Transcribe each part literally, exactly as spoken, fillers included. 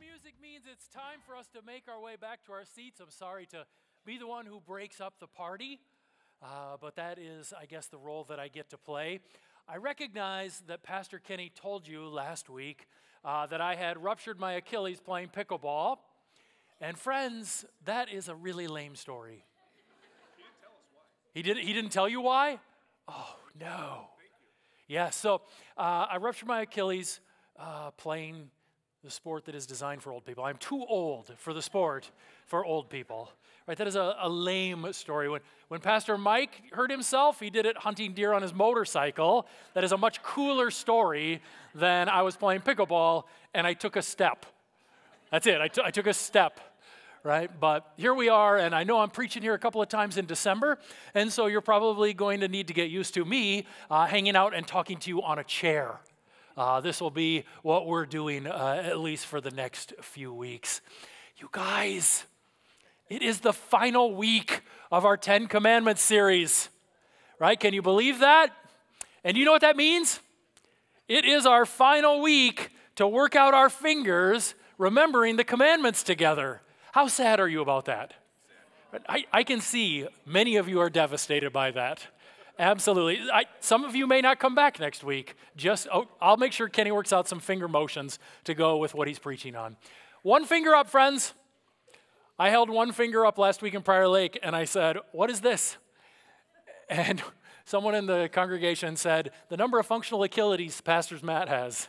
music means it's time for us to make our way back to our seats. I'm sorry to be the one who breaks up the party, uh, but that is, I guess, the role that I get to play. I recognize that Pastor Kenny told you last week uh, that I had ruptured my Achilles playing pickleball. And friends, that is a really lame story. He didn't tell us why. He didn't, he didn't tell you why? Oh, no. Yeah, so uh, I ruptured my Achilles uh, playing the sport that is designed for old people. I'm too old for the sport for old people. Right? That is a, a lame story. When, when Pastor Mike hurt himself, he did it hunting deer on his motorcycle. That is a much cooler story than I was playing pickleball and I took a step. That's it. I, t- I took a step. Right? But here we are, and I know I'm preaching here a couple of times in December, and so you're probably going to need to get used to me uh, hanging out and talking to you on a chair. Uh, this will be what we're doing uh, at least for the next few weeks. You guys, it is the final week of our Ten Commandments series, right? Can you believe that? And you know what that means? It is our final week to work out our fingers remembering the commandments together. How sad are you about that? I, I can see many of you are devastated by that. Absolutely. I, some of you may not come back next week. Just oh, I'll make sure Kenny works out some finger motions to go with what he's preaching on. One finger up, friends. I held one finger up last week in Prior Lake, and I said, "What is this?" And someone in the congregation said, "The number of functional Achilles Pastor Matt has."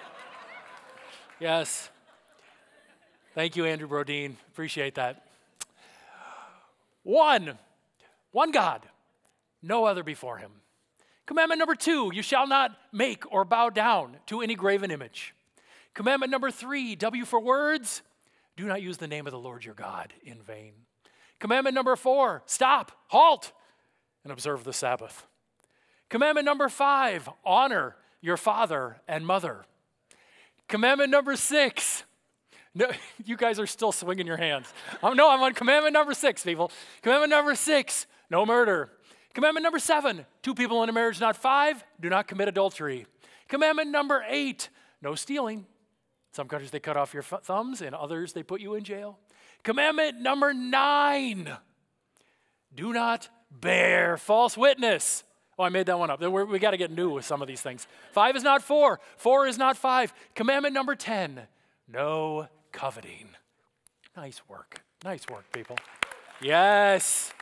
Yes. Thank you, Andrew Brodeen. Appreciate that. One, one God, no other before him. Commandment number two, you shall not make or bow down to any graven image. Commandment number three, W for words, do not use the name of the Lord your God in vain. Commandment number four, stop, halt, and observe the Sabbath. Commandment number five, honor your father and mother. Commandment number six, no, you guys are still swinging your hands. Oh, no, I'm on commandment number six, people. Commandment number six, no murder. Commandment number seven, two people in a marriage, not five, do not commit adultery. Commandment number eight, no stealing. Some countries, they cut off your f- thumbs, and others, they put you in jail. Commandment number nine, do not bear false witness. Oh, I made that one up. We're, we got to get new with some of these things. Five is not four. Four is not five. Commandment number ten, no coveting. Nice work. Nice work, people. Yes.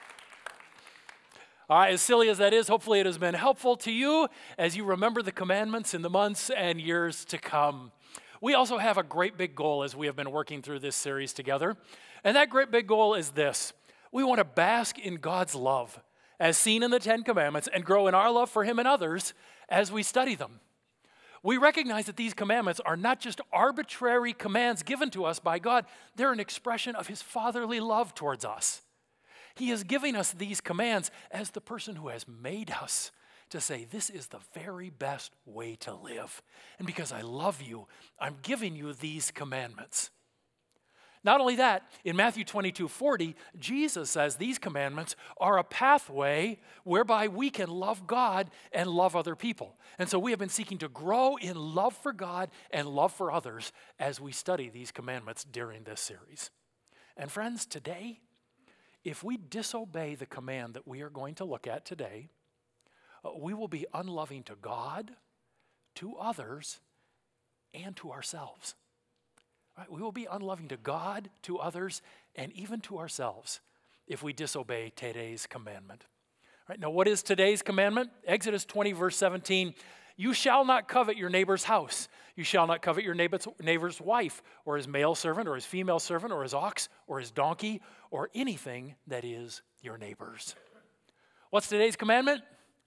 All right, as silly as that is, hopefully it has been helpful to you as you remember the commandments in the months and years to come. We also have a great big goal as we have been working through this series together. And that great big goal is this. We want to bask in God's love as seen in the Ten Commandments and grow in our love for him and others as we study them. We recognize that these commandments are not just arbitrary commands given to us by God. They're an expression of his fatherly love towards us. He is giving us these commands as the person who has made us to say, this is the very best way to live. And because I love you, I'm giving you these commandments. Not only that, in Matthew twenty-two forty, Jesus says these commandments are a pathway whereby we can love God and love other people. And so we have been seeking to grow in love for God and love for others as we study these commandments during this series. And friends, today, if we disobey the command that we are going to look at today, uh, we will be unloving to God, to others, and to ourselves. Right? We will be unloving to God, to others, and even to ourselves if we disobey today's commandment. Right? Now, what is today's commandment? Exodus twenty, verse seventeen, you shall not covet your neighbor's house. You shall not covet your neighbor's, neighbor's wife, or his male servant, or his female servant, or his ox, or his donkey, or anything that is your neighbor's. What's today's commandment?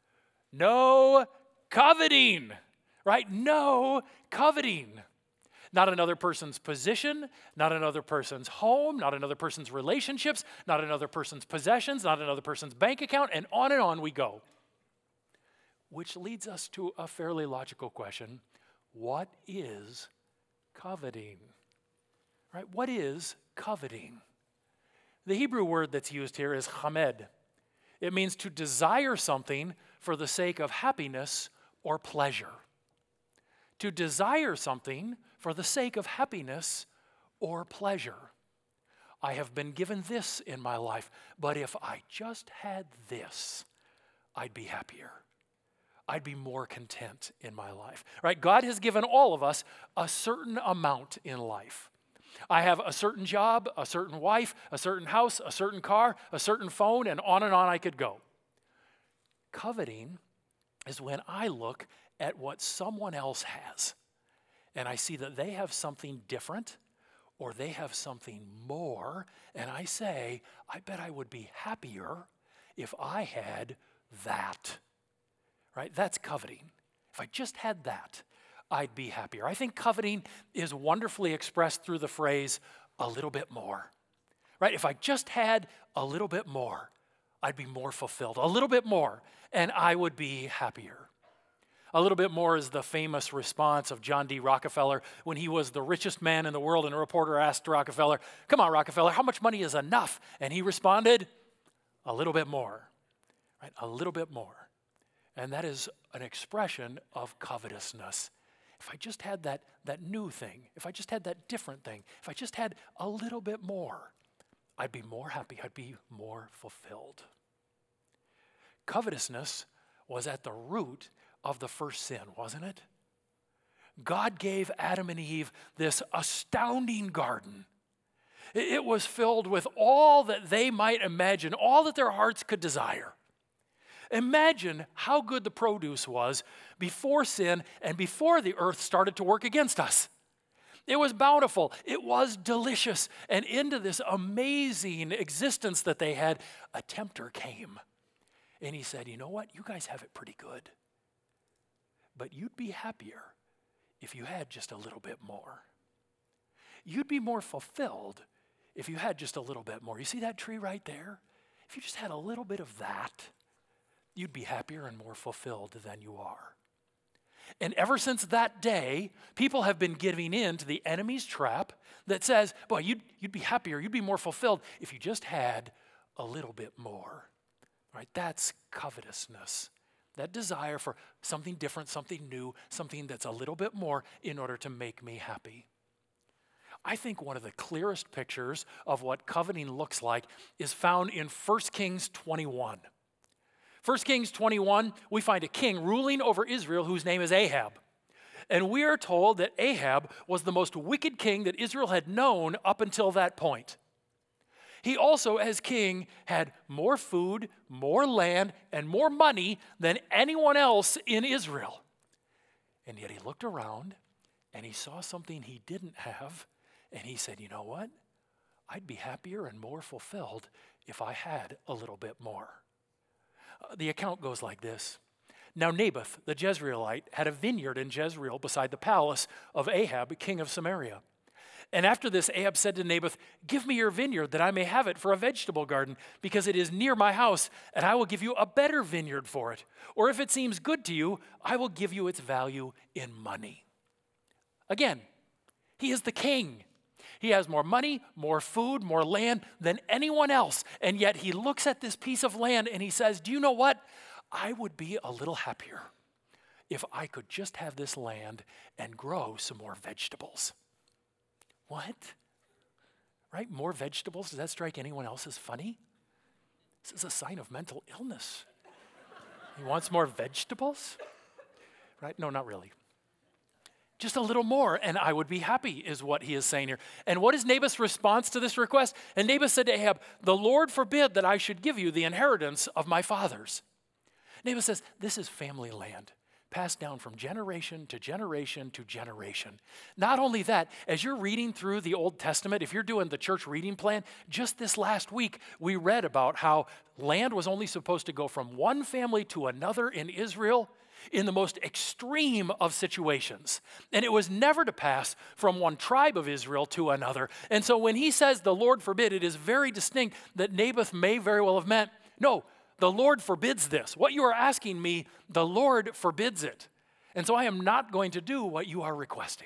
No coveting, right? No coveting. Not another person's position, not another person's home, not another person's relationships, not another person's possessions, not another person's bank account, and on and on we go. Which leads us to a fairly logical question. What is coveting? Right? What is coveting? The Hebrew word that's used here is chamed. It means to desire something for the sake of happiness or pleasure. To desire something for the sake of happiness or pleasure. I have been given this in my life, but if I just had this, I'd be happier. I'd be more content in my life, right? God has given all of us a certain amount in life. I have a certain job, a certain wife, a certain house, a certain car, a certain phone, and on and on I could go. Coveting is when I look at what someone else has, and I see that they have something different, or they have something more, and I say, I bet I would be happier if I had that. Right? That's coveting. If I just had that, I'd be happier. I think coveting is wonderfully expressed through the phrase, a little bit more. Right? If I just had a little bit more, I'd be more fulfilled. A little bit more, and I would be happier. A little bit more is the famous response of John D. Rockefeller when he was the richest man in the world, and a reporter asked Rockefeller, come on, Rockefeller, how much money is enough? And he responded, a little bit more. Right? A little bit more. And that is an expression of covetousness. If I just had that, that new thing, if I just had that different thing, if I just had a little bit more, I'd be more happy, I'd be more fulfilled. Covetousness was at the root of the first sin, wasn't it? God gave Adam and Eve this astounding garden. It was filled with all that they might imagine, all that their hearts could desire. Imagine how good the produce was before sin and before the earth started to work against us. It was bountiful. It was delicious. And into this amazing existence that they had, a tempter came. And he said, you know what? You guys have it pretty good. But you'd be happier if you had just a little bit more. You'd be more fulfilled if you had just a little bit more. You see that tree right there? If you just had a little bit of that, you'd be happier and more fulfilled than you are. And ever since that day, people have been giving in to the enemy's trap that says, boy, you'd, you'd be happier, you'd be more fulfilled if you just had a little bit more. Right? That's covetousness. That desire for something different, something new, something that's a little bit more in order to make me happy. I think one of the clearest pictures of what coveting looks like is found in First Kings twenty-one. First Kings twenty-one, we find a king ruling over Israel whose name is Ahab. And we are told that Ahab was the most wicked king that Israel had known up until that point. He also, as king, had more food, more land, and more money than anyone else in Israel. And yet he looked around and he saw something he didn't have, and he said, you know what? I'd be happier and more fulfilled if I had a little bit more. The account goes like this. Now Naboth, the Jezreelite, had a vineyard in Jezreel beside the palace of Ahab, king of Samaria. And after this, Ahab said to Naboth, give me your vineyard that I may have it for a vegetable garden, because it is near my house, and I will give you a better vineyard for it. Or if it seems good to you, I will give you its value in money. Again, he is the king. He has more money, more food, more land than anyone else. And yet he looks at this piece of land and he says, do you know what? I would be a little happier if I could just have this land and grow some more vegetables. What? Right? More vegetables? Does that strike anyone else as funny? This is a sign of mental illness. He wants more vegetables? Right? No, not really. Just a little more, and I would be happy, is what he is saying here. And what is Naboth's response to this request? And Naboth said to Ahab, the Lord forbid that I should give you the inheritance of my fathers. Naboth says, this is family land, passed down from generation to generation to generation. Not only that, as you're reading through the Old Testament, if you're doing the church reading plan, just this last week, we read about how land was only supposed to go from one family to another in Israel in the most extreme of situations. And it was never to pass from one tribe of Israel to another. And so when he says, the Lord forbid, it is very distinct that Naboth may very well have meant, no, the Lord forbids this. What you are asking me, the Lord forbids it. And so I am not going to do what you are requesting.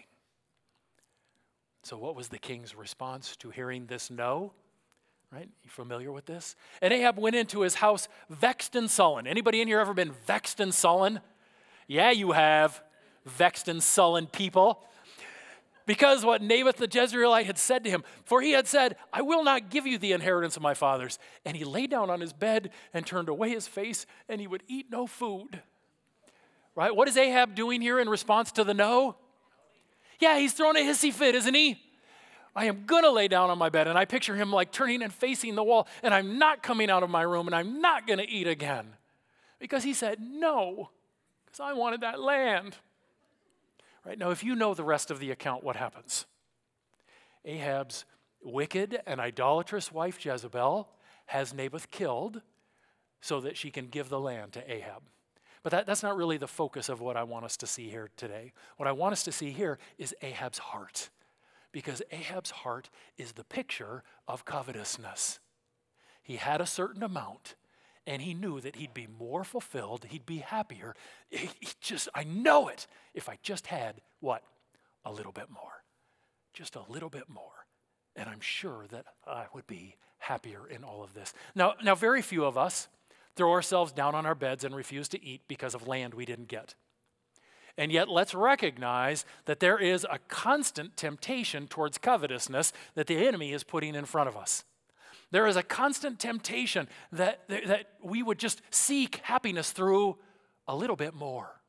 So what was the king's response to hearing this no? Right? You familiar with this? And Ahab went into his house vexed and sullen. Anybody in here ever been vexed and sullen? Yeah, you have, vexed and sullen people. Because what Naboth the Jezreelite had said to him, for he had said, I will not give you the inheritance of my fathers. And he lay down on his bed and turned away his face, and he would eat no food. Right? What is Ahab doing here in response to the no? Yeah, he's throwing a hissy fit, isn't he? I am going to lay down on my bed. And I picture him like turning and facing the wall, and I'm not coming out of my room, and I'm not going to eat again. Because he said no, because I wanted that land. Right, now, if you know the rest of the account, what happens? Ahab's wicked and idolatrous wife Jezebel has Naboth killed so that she can give the land to Ahab. But that, that's not really the focus of what I want us to see here today. What I want us to see here is Ahab's heart, because Ahab's heart is the picture of covetousness. He had a certain amount, and he knew that he'd be more fulfilled, he'd be happier. He, he just, I know it, if I just had, what? A little bit more. Just a little bit more. And I'm sure that I would be happier in all of this. Now, now, very few of us throw ourselves down on our beds and refuse to eat because of land we didn't get. And yet, let's recognize that there is a constant temptation towards covetousness that the enemy is putting in front of us. There is a constant temptation that, that we would just seek happiness through a little bit more.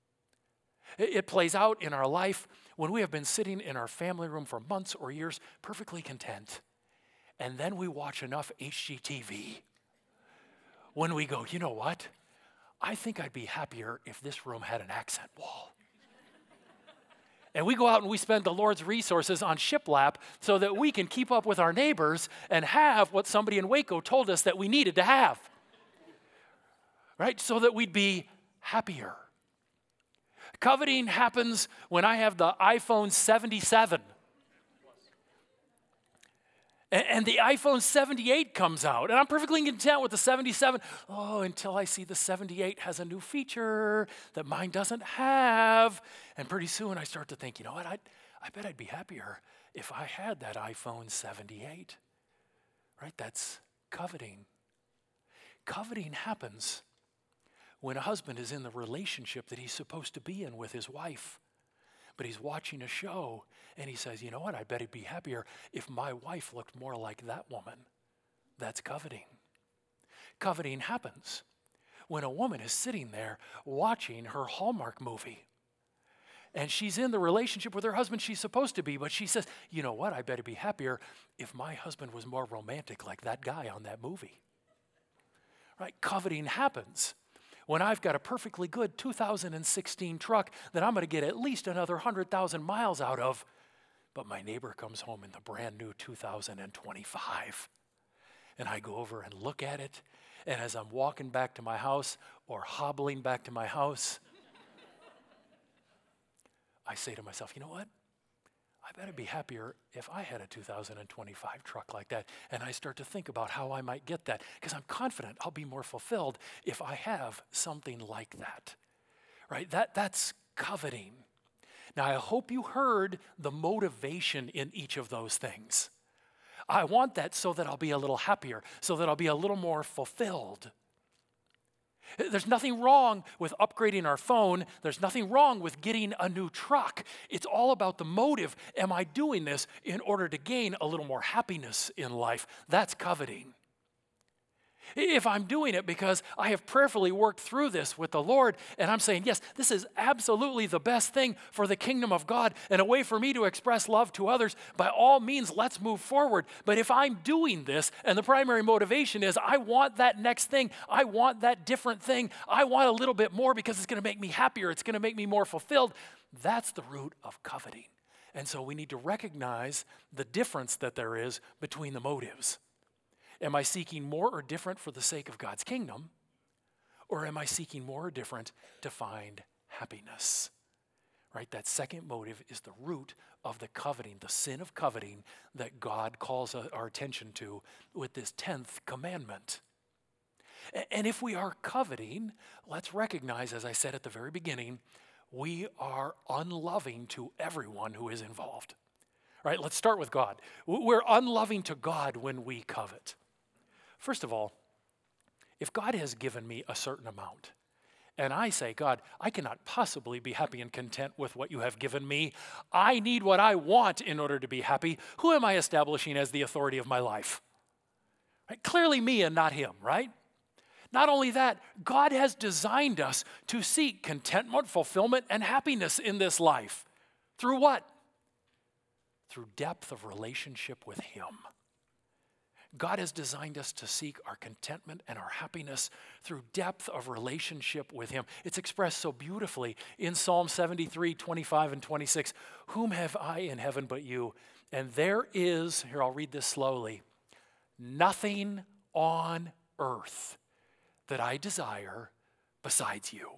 It, it plays out in our life when we have been sitting in our family room for months or years perfectly content. And then we watch enough H G T V when we go, you know what? I think I'd be happier if this room had an accent wall. And we go out and we spend the Lord's resources on shiplap so that we can keep up with our neighbors and have what somebody in Waco told us that we needed to have. Right? So that we'd be happier. Coveting happens when I have the iPhone seventy-seven. And the iPhone seventy-eight comes out, and I'm perfectly content with the seventy-seven. Oh, until I see the seventy-eight has a new feature that mine doesn't have. And pretty soon I start to think, you know what, I'd, I bet I'd be happier if I had that iPhone seventy-eight. Right? That's coveting. Coveting happens when a husband is in the relationship that he's supposed to be in with his wife. But he's watching a show, and he says, you know what, I bet he'd be happier if my wife looked more like that woman. That's coveting. Coveting happens when a woman is sitting there watching her Hallmark movie. And she's in the relationship with her husband she's supposed to be, but she says, you know what, I bet he'd be happier if my husband was more romantic like that guy on that movie. Right? Coveting happens when I've got a perfectly good two thousand sixteen truck that I'm going to get at least another one hundred thousand miles out of, but my neighbor comes home in the brand new two thousand twenty-five. And I go over and look at it, and as I'm walking back to my house or hobbling back to my house, I say to myself, you know what? I bet I'd be happier if I had a two thousand twenty-five truck like that. And I start to think about how I might get that, because I'm confident I'll be more fulfilled if I have something like that. Right? That, that's coveting. Now, I hope you heard the motivation in each of those things. I want that so that I'll be a little happier, so that I'll be a little more fulfilled. There's nothing wrong with upgrading our phone. There's nothing wrong with getting a new truck. It's all about the motive. Am I doing this in order to gain a little more happiness in life? That's coveting. If I'm doing it because I have prayerfully worked through this with the Lord, and I'm saying, yes, this is absolutely the best thing for the kingdom of God and a way for me to express love to others, by all means, let's move forward. But if I'm doing this and the primary motivation is I want that next thing, I want that different thing, I want a little bit more because it's going to make me happier, it's going to make me more fulfilled, that's the root of coveting. And so we need to recognize the difference that there is between the motives. Am I seeking more or different for the sake of God's kingdom? Or am I seeking more or different to find happiness? Right? That second motive is the root of the coveting, the sin of coveting that God calls our attention to with this tenth commandment. And if we are coveting, let's recognize, as I said at the very beginning, we are unloving to everyone who is involved. Right? Let's start with God. We're unloving to God when we covet. First of all, if God has given me a certain amount, and I say, God, I cannot possibly be happy and content with what you have given me. I need what I want in order to be happy. Who am I establishing as the authority of my life? Right? Clearly me and not him, right? Not only that, God has designed us to seek contentment, fulfillment, and happiness in this life. Through what? Through depth of relationship with him. God has designed us to seek our contentment and our happiness through depth of relationship with him. It's expressed so beautifully in Psalm seventy-three, twenty-five and twenty-six. Whom have I in heaven but you? And there is, here I'll read this slowly, nothing on earth that I desire besides you.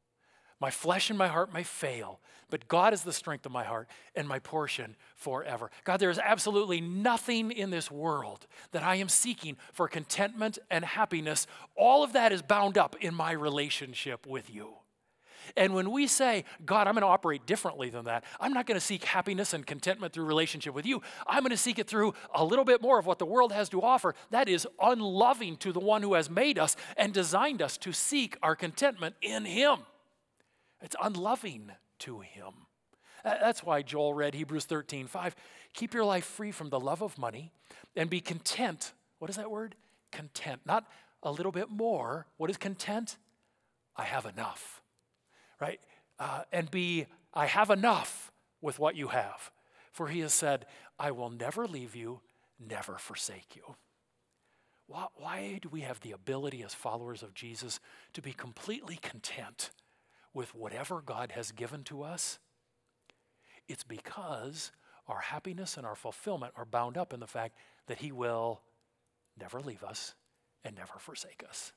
My flesh and my heart may fail, but God is the strength of my heart and my portion forever. God, there is absolutely nothing in this world that I am seeking for contentment and happiness. All of that is bound up in my relationship with you. And when we say, God, I'm going to operate differently than that, I'm not going to seek happiness and contentment through relationship with you. I'm going to seek it through a little bit more of what the world has to offer. That is unloving to the one who has made us and designed us to seek our contentment in him. It's unloving to him. That's why Joel read Hebrews thirteen five. Keep your life free from the love of money and be content. What is that word? Content. Not a little bit more. What is content? I have enough. Right? Uh, and be, I have enough with what you have. For he has said, I will never leave you, never forsake you. Why, why do we have the ability as followers of Jesus to be completely content with whatever God has given to us? It's because our happiness and our fulfillment are bound up in the fact that he will never leave us and never forsake us.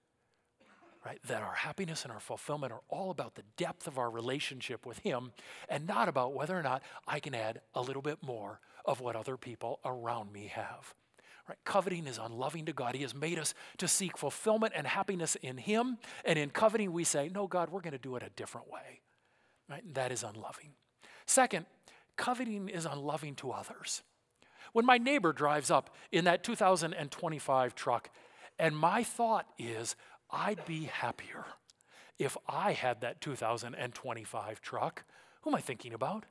Right? That our happiness and our fulfillment are all about the depth of our relationship with him and not about whether or not I can add a little bit more of what other people around me have. Right? Coveting is unloving to God. He has made us to seek fulfillment and happiness in him. And in coveting, we say, no, God, we're going to do it a different way. Right? And that is unloving. Second, coveting is unloving to others. When my neighbor drives up in that two thousand twenty-five truck, and my thought is, I'd be happier if I had that two thousand twenty-five truck. Who am I thinking about?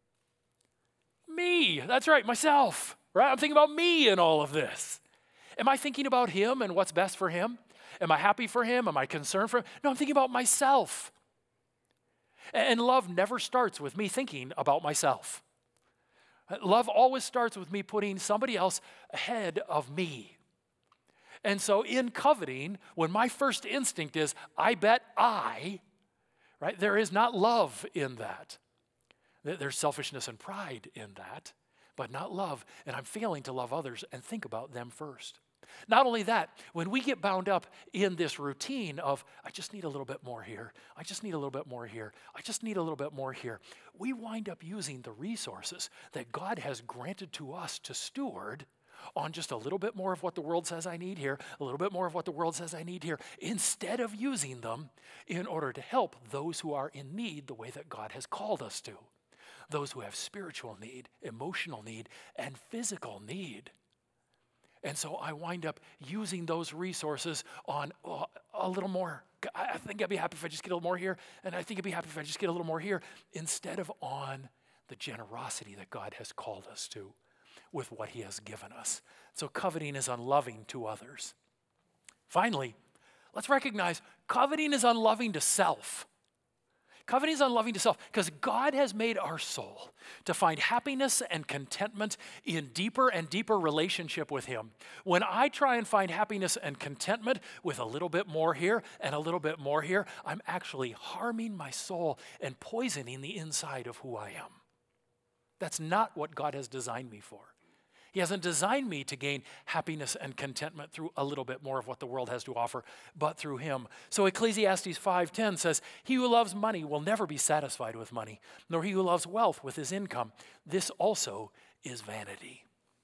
Me. That's right, myself. Right? I'm thinking about me in all of this. Am I thinking about him and what's best for him? Am I happy for him? Am I concerned for him? No, I'm thinking about myself. And love never starts with me thinking about myself. Love always starts with me putting somebody else ahead of me. And so in coveting, when my first instinct is, I bet I, right, there is not love in that. There's selfishness and pride in that, but not love. And I'm failing to love others and think about them first. Not only that, when we get bound up in this routine of, I just need a little bit more here, I just need a little bit more here, I just need a little bit more here, we wind up using the resources that God has granted to us to steward on just a little bit more of what the world says I need here, a little bit more of what the world says I need here, instead of using them in order to help those who are in need the way that God has called us to. Those who have spiritual need, emotional need, and physical need. And so I wind up using those resources on oh, a little more. I think I'd be happy if I just get a little more here, and I think I'd be happy if I just get a little more here, instead of on the generosity that God has called us to with what he has given us. So coveting is unloving to others. Finally, let's recognize coveting is unloving to self. Coveting is unloving to self because God has made our soul to find happiness and contentment in deeper and deeper relationship with him. When I try and find happiness and contentment with a little bit more here and a little bit more here, I'm actually harming my soul and poisoning the inside of who I am. That's not what God has designed me for. He hasn't designed me to gain happiness and contentment through a little bit more of what the world has to offer, but through him. So Ecclesiastes five ten says, he who loves money will never be satisfied with money, nor he who loves wealth with his income. This also is vanity.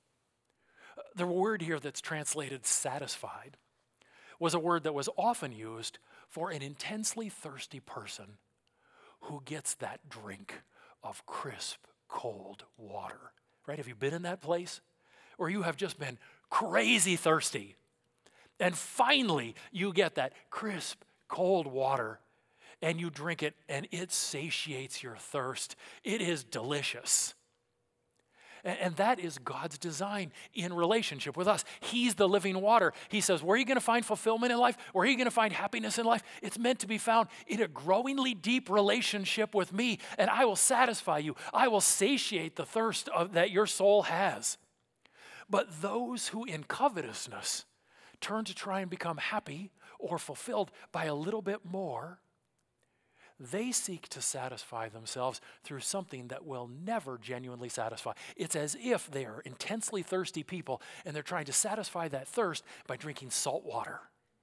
The word here that's translated satisfied was a word that was often used for an intensely thirsty person who gets that drink of crisp, cold water. Right? Have you been in that place? Or you have just been crazy thirsty. And finally, you get that crisp, cold water. and you drink it, and it satiates your thirst. It is delicious. And that is God's design in relationship with us. He's the living water. He says, where are you going to find fulfillment in life? Where are you going to find happiness in life? It's meant to be found in a growingly deep relationship with me, and I will satisfy you. I will satiate the thirst of, that your soul has. But those who in covetousness turn to try and become happy or fulfilled by a little bit more, they seek to satisfy themselves through something that will never genuinely satisfy. It's as if they are intensely thirsty people and they're trying to satisfy that thirst by drinking salt water.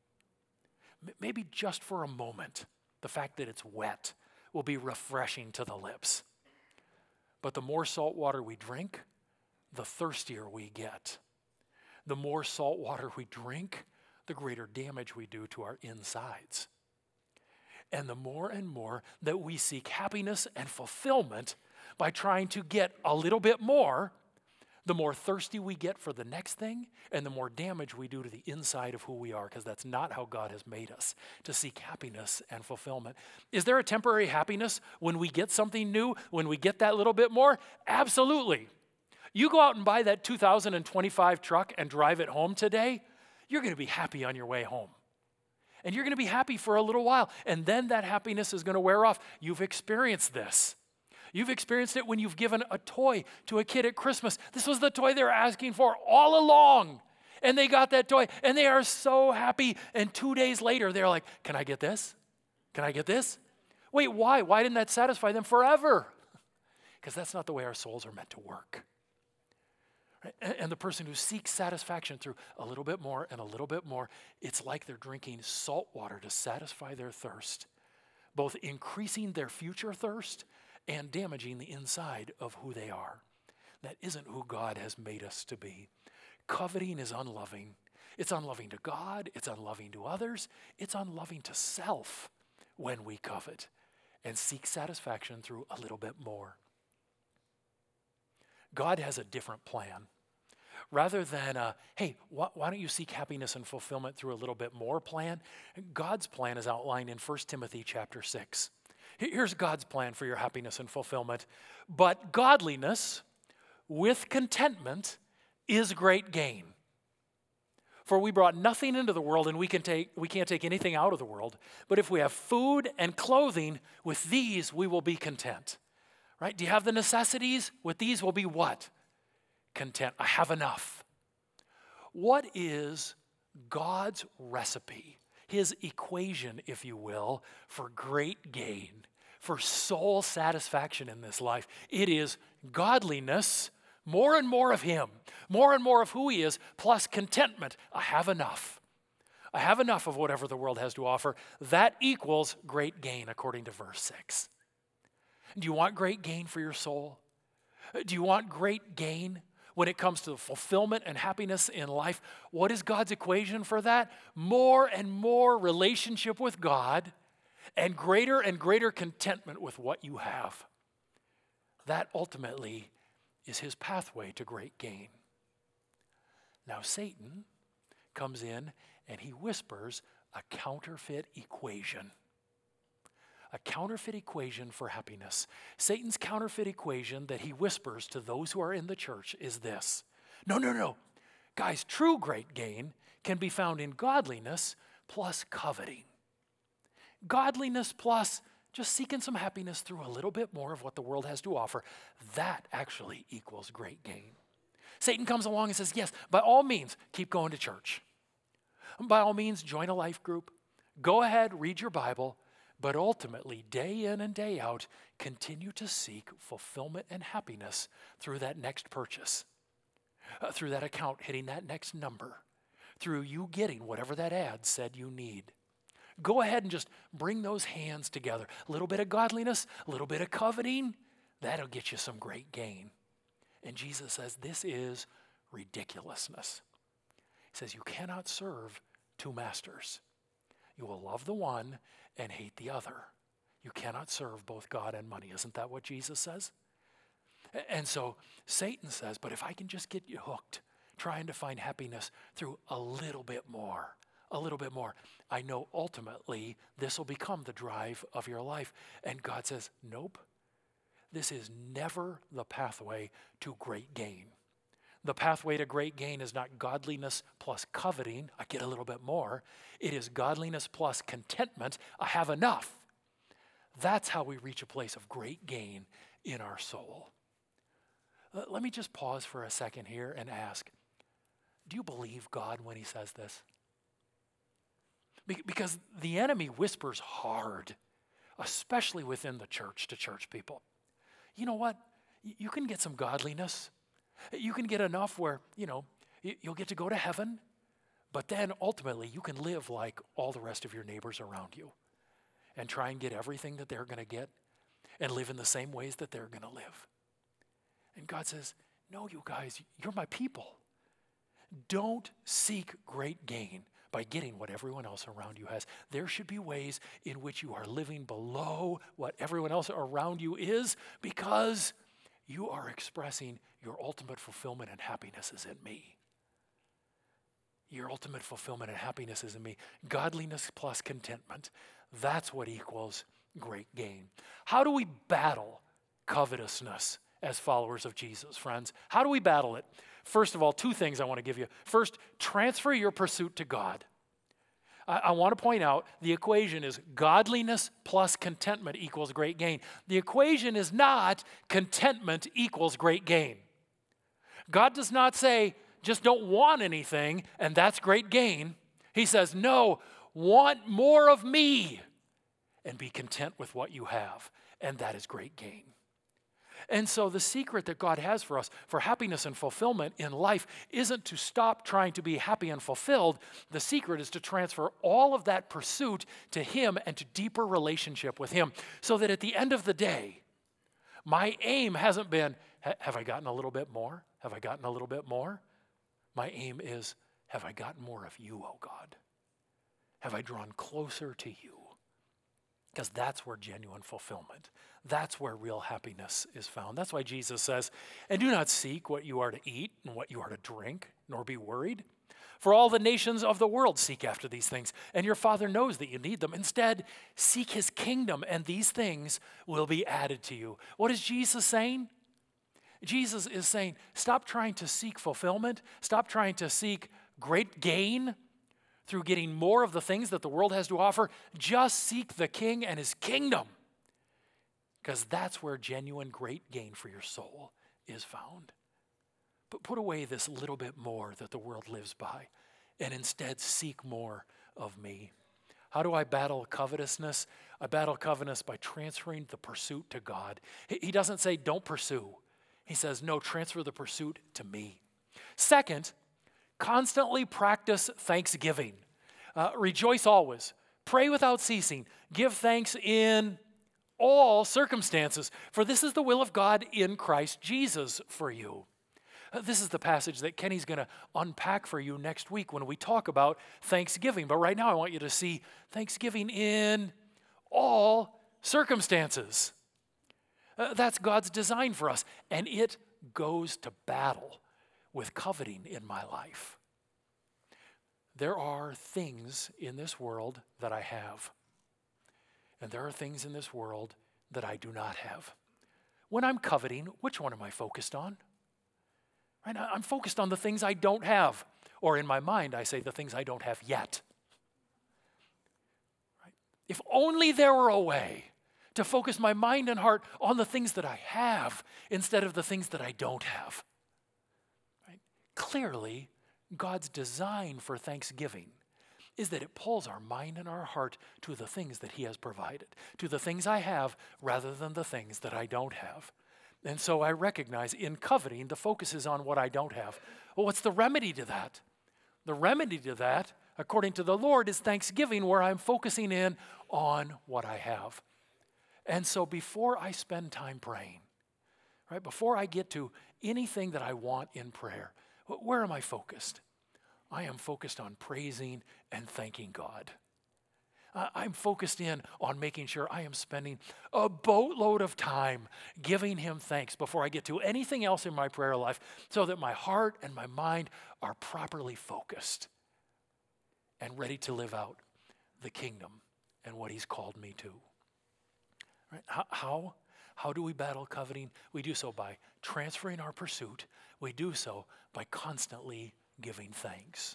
M- maybe just for a moment, the fact that it's wet will be refreshing to the lips. But the more salt water we drink, the thirstier we get. The more salt water we drink, the greater damage we do to our insides. And the more and more that we seek happiness and fulfillment by trying to get a little bit more, the more thirsty we get for the next thing, and the more damage we do to the inside of who we are, because that's not how God has made us, to seek happiness and fulfillment. Is there a temporary happiness when we get something new, when we get that little bit more? Absolutely. You go out and buy that two thousand twenty-five truck and drive it home today, you're going to be happy on your way home. And you're going to be happy for a little while, and then that happiness is going to wear off. You've experienced this. You've experienced it when you've given a toy to a kid at Christmas. This was the toy they were asking for all along, and they got that toy, and they are so happy, and two days later, they're like, can I get this? Can I get this? Wait, why? Why didn't that satisfy them forever? Because that's not the way our souls are meant to work. And the person who seeks satisfaction through a little bit more and a little bit more, it's like they're drinking salt water to satisfy their thirst, both increasing their future thirst and damaging the inside of who they are. That isn't who God has made us to be. Coveting is unloving. It's unloving to God. It's unloving to others. It's unloving to self when we covet and seek satisfaction through a little bit more. God has a different plan. Rather than, uh, hey, wh- why don't you seek happiness and fulfillment through a little bit more plan? God's plan is outlined in First Timothy chapter six. Here's God's plan for your happiness and fulfillment. But godliness with contentment is great gain. For we brought nothing into the world, and we can take we can't take anything out of the world. But if we have food and clothing, with these we will be content. Right? Do you have the necessities? With these will be what? Content. I have enough. What is God's recipe, his equation, if you will, for great gain, for soul satisfaction in this life? It is godliness, more and more of him, more and more of who he is, plus contentment. I have enough. I have enough of whatever the world has to offer. That equals great gain, according to verse six. Do you want great gain for your soul? Do you want great gain when it comes to fulfillment and happiness in life? What is God's equation for that? More and more relationship with God and greater and greater contentment with what you have. That ultimately is his pathway to great gain. Now Satan comes in and he whispers a counterfeit equation. A counterfeit equation for happiness. Satan's counterfeit equation that he whispers to those who are in the church is this. No, no, no. Guys, true great gain can be found in godliness plus coveting. Godliness plus just seeking some happiness through a little bit more of what the world has to offer. That actually equals great gain. Satan comes along and says, yes, by all means, keep going to church. By all means, join a life group. Go ahead, read your Bible. But ultimately, day in and day out, continue to seek fulfillment and happiness through that next purchase, uh, through that account hitting that next number, through you getting whatever that ad said you need. Go ahead and just bring those hands together. A little bit of godliness, a little bit of coveting, that'll get you some great gain. And Jesus says this is ridiculousness. He says you cannot serve two masters. You will love the one and hate the other. You cannot serve both God and money. Isn't that what Jesus says? And so Satan says, but if I can just get you hooked, trying to find happiness through a little bit more, a little bit more. I know ultimately this will become the drive of your life. And God says, nope, this is never the pathway to great gain. The pathway to great gain is not godliness plus coveting. I get a little bit more. It is godliness plus contentment. I have enough. That's how we reach a place of great gain in our soul. Uh, let me just pause for a second here and ask, do you believe God when he says this? Be- because the enemy whispers hard, especially within the church to church people. You know what? Y- you can get some godliness. You can get enough where, you know, y- you'll get to go to heaven, but then ultimately you can live like all the rest of your neighbors around you and try and get everything that they're going to get and live in the same ways that they're going to live. And God says, no, you guys, you're my people. Don't seek great gain by getting what everyone else around you has. There should be ways in which you are living below what everyone else around you is, because you are expressing your ultimate fulfillment and happiness is in me. Your ultimate fulfillment and happiness is in me. Godliness plus contentment. That's what equals great gain. How do we battle covetousness as followers of Jesus, friends? How do we battle it? First of all, two things I want to give you. First, transfer your pursuit to God. I, I want to point out the equation is godliness plus contentment equals great gain. The equation is not contentment equals great gain. God does not say, just don't want anything and that's great gain. He says, no, want more of me and be content with what you have, and that is great gain. And so the secret that God has for us for happiness and fulfillment in life isn't to stop trying to be happy and fulfilled. The secret is to transfer all of that pursuit to him and to deeper relationship with him, so that at the end of the day, my aim hasn't been, have I gotten a little bit more? Have I gotten a little bit more? My aim is, have I gotten more of you, oh God? Have I drawn closer to you? Because that's where genuine fulfillment, that's where real happiness is found. That's why Jesus says, and do not seek what you are to eat and what you are to drink, nor be worried. For all the nations of the world seek after these things, and your Father knows that you need them. Instead, seek his kingdom, and these things will be added to you. What is Jesus saying? Jesus is saying, stop trying to seek fulfillment. Stop trying to seek great gain through getting more of the things that the world has to offer. Just seek the King and his kingdom, because that's where genuine great gain for your soul is found. But put away this little bit more that the world lives by and instead seek more of me. How do I battle covetousness? I battle covetousness by transferring the pursuit to God. He doesn't say don't pursue. He says, no, transfer the pursuit to me. Second, constantly practice thanksgiving. Uh, rejoice always. Pray without ceasing. Give thanks in all circumstances, for this is the will of God in Christ Jesus for you. Uh, this is the passage that Kenny's going to unpack for you next week when we talk about Thanksgiving. But right now I want you to see Thanksgiving in all circumstances. Uh, that's God's design for us, and it goes to battle with coveting in my life. There are things in this world that I have, and there are things in this world that I do not have. When I'm coveting, which one am I focused on? Right? I'm focused on the things I don't have, or in my mind, I say the things I don't have yet. Right? If only there were a way to focus my mind and heart on the things that I have instead of the things that I don't have. Right? Clearly, God's design for Thanksgiving is that it pulls our mind and our heart to the things that he has provided, to the things I have rather than the things that I don't have. And so I recognize in coveting, the focus is on what I don't have. Well, what's the remedy to that? The remedy to that, according to the Lord, is thanksgiving, where I'm focusing in on what I have. And so before I spend time praying, right, before I get to anything that I want in prayer, where am I focused? I am focused on praising and thanking God. I'm focused in on making sure I am spending a boatload of time giving him thanks before I get to anything else in my prayer life, so that my heart and my mind are properly focused. and ready to live out the kingdom and what he's called me to. Right? How, how? How do we battle coveting? We do so by transferring our pursuit. We do so by constantly giving thanks.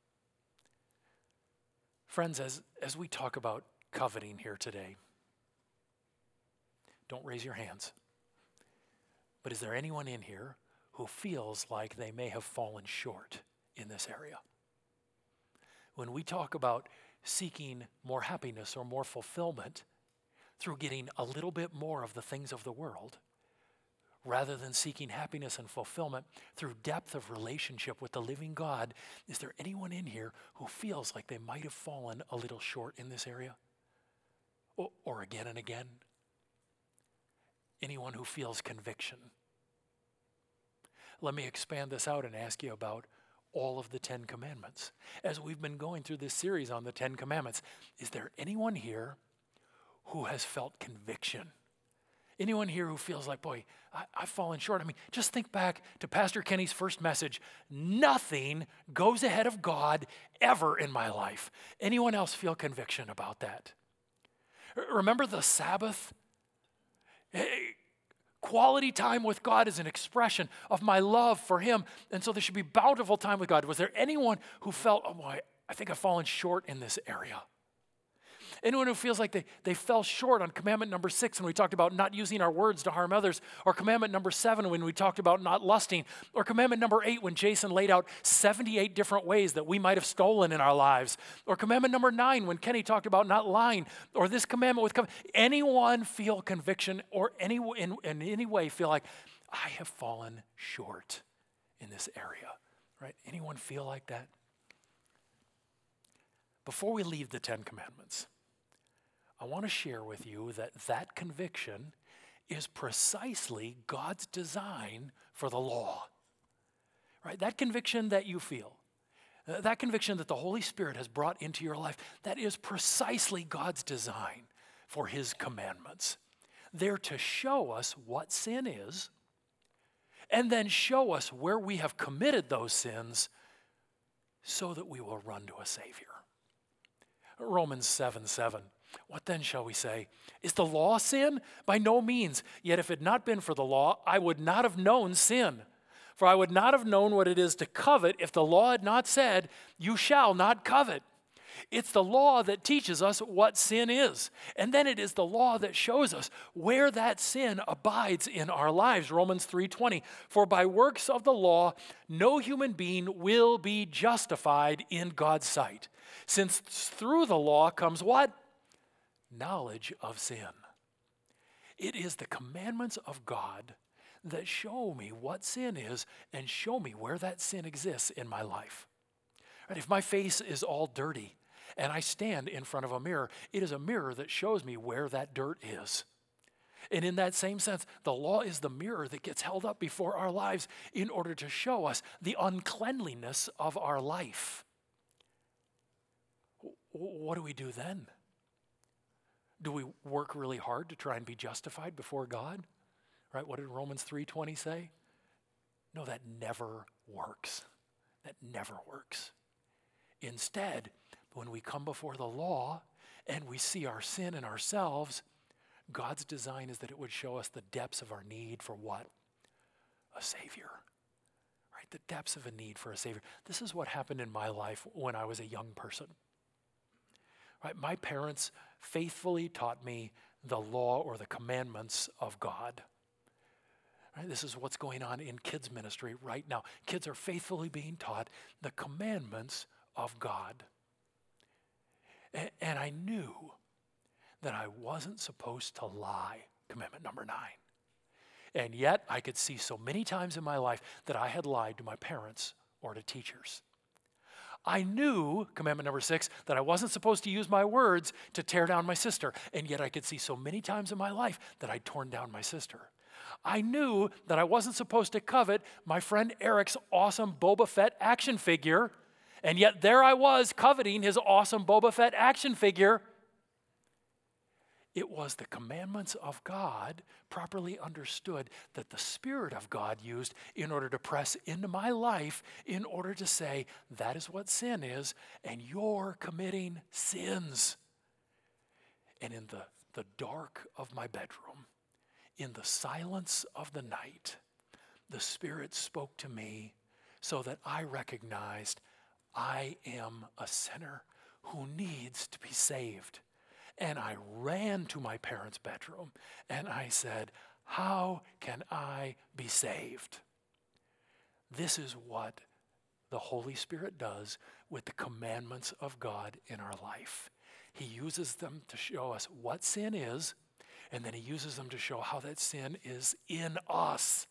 Friends, as, as we talk about coveting here today, don't raise your hands. But is there anyone in here who feels like they may have fallen short in this area? When we talk about seeking more happiness or more fulfillment through getting a little bit more of the things of the world, rather than seeking happiness and fulfillment through depth of relationship with the living God, is there anyone in here who feels like they might have fallen a little short in this area? Or, or again and again? Anyone who feels conviction? Let me expand this out and ask you about all of the Ten Commandments. As we've been going through this series on the Ten Commandments, is there anyone here who has felt conviction? Anyone here who feels like, boy, I, I've fallen short? I mean, just think back to Pastor Kenny's first message. Nothing goes ahead of God ever in my life. Anyone else feel conviction about that? Remember the Sabbath? Quality time with God is an expression of my love for him, and so there should be bountiful time with God. Was there anyone who felt, oh boy, I think I've fallen short in this area? Anyone who feels like they, they fell short on commandment number six when we talked about not using our words to harm others, or commandment number seven when we talked about not lusting, or commandment number eight when Jason laid out seventy-eight different ways that we might have stolen in our lives, or commandment number nine when Kenny talked about not lying, or this commandment with com- anyone feel conviction or any in, in any way feel like I have fallen short in this area, right? Anyone feel like that? Before we leave the Ten Commandments, I want to share with you that that conviction is precisely God's design for the law. Right? That conviction that you feel, uh, that conviction that the Holy Spirit has brought into your life, that is precisely God's design for his commandments. They're to show us what sin is, and then show us where we have committed those sins so that we will run to a Savior. Romans seven seven. What then shall we say? Is the law sin? By no means. Yet if it had not been for the law, I would not have known sin. For I would not have known what it is to covet if the law had not said, you shall not covet. It's the law that teaches us what sin is. And then it is the law that shows us where that sin abides in our lives. Romans three twenty. For by works of the law, no human being will be justified in God's sight. Since through the law comes what? Knowledge of sin. It is the commandments of God that show me what sin is and show me where that sin exists in my life. Right? If my face is all dirty and I stand in front of a mirror, it is a mirror that shows me where that dirt is. And in that same sense, the law is the mirror that gets held up before our lives in order to show us the uncleanliness of our life. What do we do then? Do we work really hard to try and be justified before God? Right? What did Romans three twenty say? No, that never works. That never works. Instead, when we come before the law and we see our sin in ourselves, God's design is that it would show us the depths of our need for what? A Savior. Right? The depths of a need for a Savior. This is what happened in my life when I was a young person. Right? My parents faithfully taught me the law or the commandments of God. Right? This is what's going on in kids ministry right now. Kids are faithfully being taught the commandments of God. And, and I knew that I wasn't supposed to lie, commandment number nine. And yet I could see so many times in my life that I had lied to my parents or to teachers. I knew, commandment number six, that I wasn't supposed to use my words to tear down my sister, and yet I could see so many times in my life that I'd torn down my sister. I knew that I wasn't supposed to covet my friend Eric's awesome Boba Fett action figure, and yet there I was coveting his awesome Boba Fett action figure. It was the commandments of God, properly understood, that the Spirit of God used in order to press into my life in order to say, that is what sin is, and you're committing sins. And in the, the dark of my bedroom, in the silence of the night, the Spirit spoke to me so that I recognized I am a sinner who needs to be saved. And I ran to my parents' bedroom and I said, how can I be saved? This is what the Holy Spirit does with the commandments of God in our life. He uses them to show us what sin is, and then he uses them to show how that sin is in us.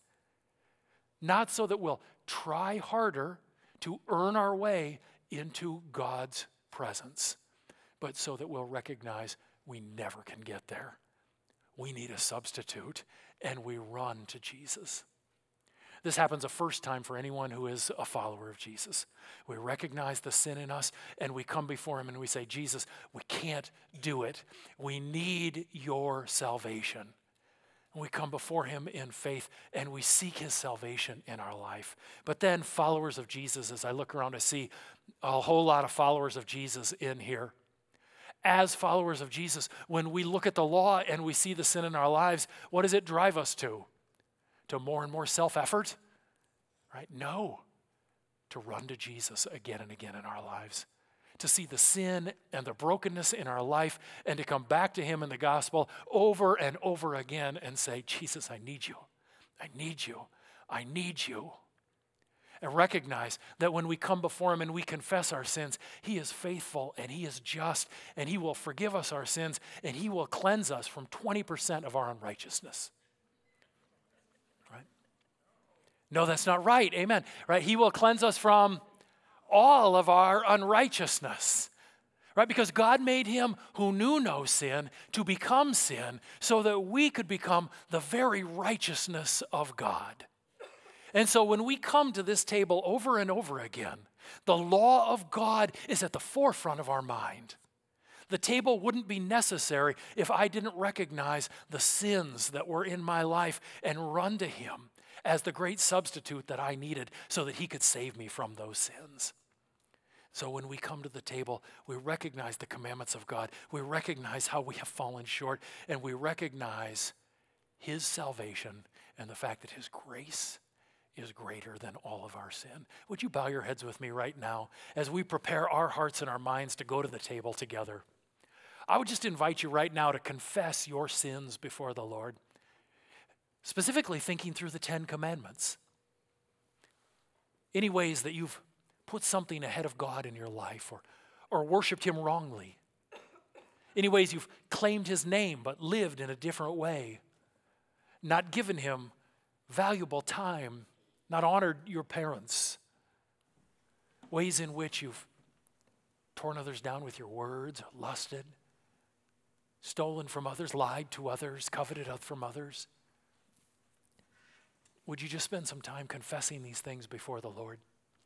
Not so that we'll try harder to earn our way into God's presence, but so that we'll recognize we never can get there. We need a substitute, and we run to Jesus. This happens a first time for anyone who is a follower of Jesus. We recognize the sin in us, and we come before him and we say, Jesus, we can't do it. We need your salvation. And we come before him in faith, and we seek his salvation in our life. But then followers of Jesus, as I look around, I see a whole lot of followers of Jesus in here. As followers of Jesus, when we look at the law and we see the sin in our lives, what does it drive us to? To more and more self-effort? Right? No. To run to Jesus again and again in our lives. To see the sin and the brokenness in our life and to come back to him in the gospel over and over again and say, Jesus, I need you. I need you. I need you. And recognize that when we come before him and we confess our sins, he is faithful and he is just and he will forgive us our sins and he will cleanse us from twenty percent of our unrighteousness. Right? No, that's not right. Amen. Right? He will cleanse us from all of our unrighteousness. Right? Because God made him who knew no sin to become sin so that we could become the very righteousness of God. And so when we come to this table over and over again, the law of God is at the forefront of our mind. The table wouldn't be necessary if I didn't recognize the sins that were in my life and run to him as the great substitute that I needed so that he could save me from those sins. So when we come to the table, we recognize the commandments of God. We recognize how we have fallen short, and we recognize his salvation and the fact that his grace is greater than all of our sin. Would you bow your heads with me right now as we prepare our hearts and our minds to go to the table together? I would just invite you right now to confess your sins before the Lord, specifically thinking through the Ten Commandments. Any ways that you've put something ahead of God in your life or, or worshiped him wrongly. Any ways you've claimed his name but lived in a different way, not given him valuable time, not honored your parents. Ways in which you've torn others down with your words, lusted, stolen from others, lied to others, coveted from others. Would you just spend some time confessing these things before the Lord?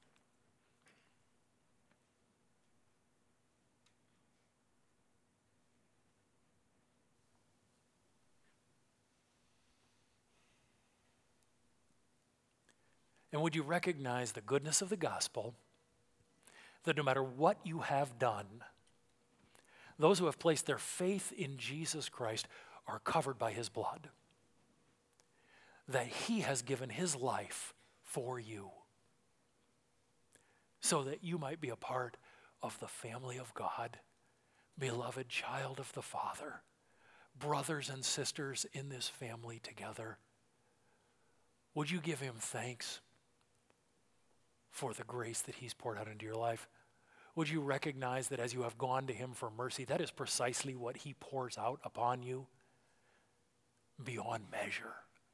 And would you recognize the goodness of the gospel, that no matter what you have done, those who have placed their faith in Jesus Christ are covered by his blood, that he has given his life for you so that you might be a part of the family of God, beloved child of the Father, brothers and sisters in this family together. Would you give him thanks for the grace that he's poured out into your life? Would you recognize that as you have gone to him for mercy, that is precisely what he pours out upon you beyond measure?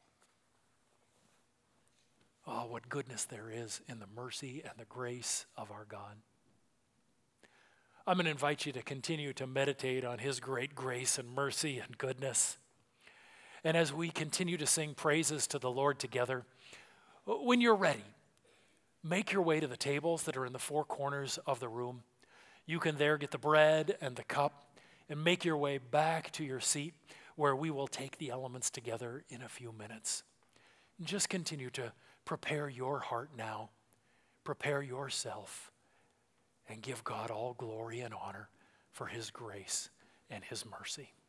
Oh, what goodness there is in the mercy and the grace of our God. I'm going to invite you to continue to meditate on his great grace and mercy and goodness. And as we continue to sing praises to the Lord together, when you're ready, make your way to the tables that are in the four corners of the room. You can there get the bread and the cup. and make your way back to your seat where we will take the elements together in a few minutes. And just continue to prepare your heart now, prepare yourself, and give God all glory and honor for his grace and his mercy.